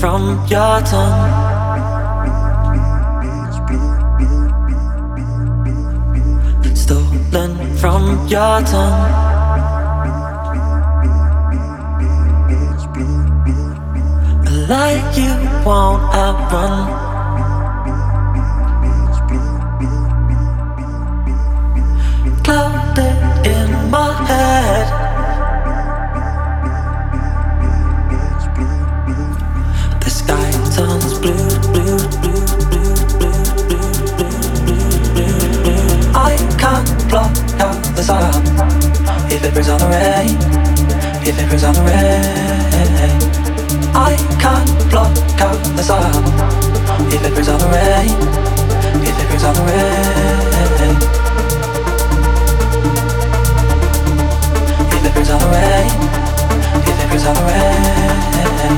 from your tongue. Stolen from your tongue. A lie you won't outrun. Clouded in my head. The sky turns blue, blue, blue, blue, blue, blue, blue, blue, blue, blue. I can't block out the sun if it brings on the rain, if it brings on the rain. I can't block out the sun if it brings on the rain, if it brings on the rain. If it brings on the rain, if it brings on the rain.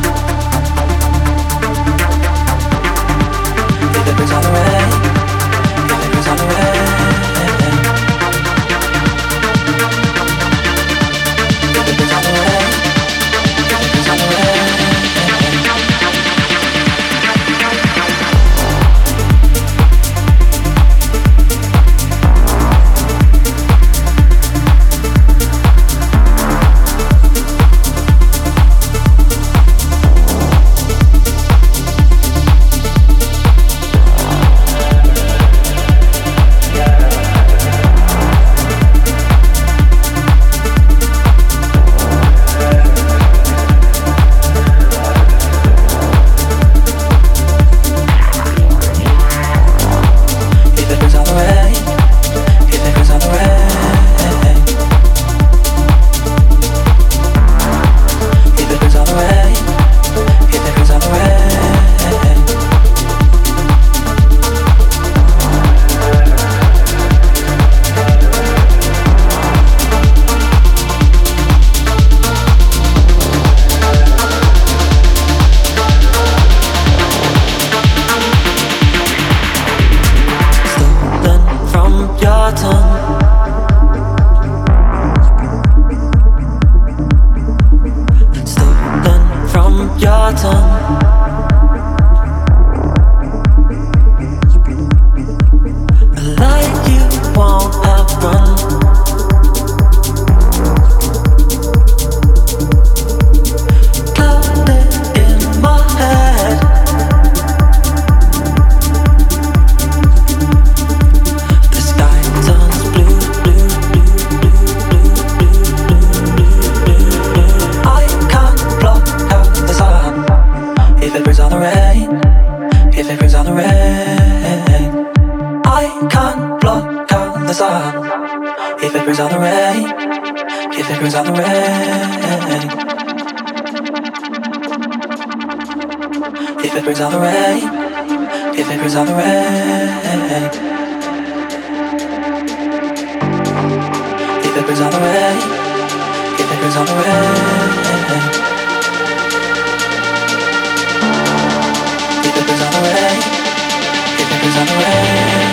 If it brings on the rain, if it brings on the rain. If it brings on the rain, if it brings on the rain. If it brings on the rain, if it brings on the rain. If it brings on the rain, if it brings on the rain. If it brings on the rain, if it brings on the rain. If it brings on the rain, if it brings on the rain.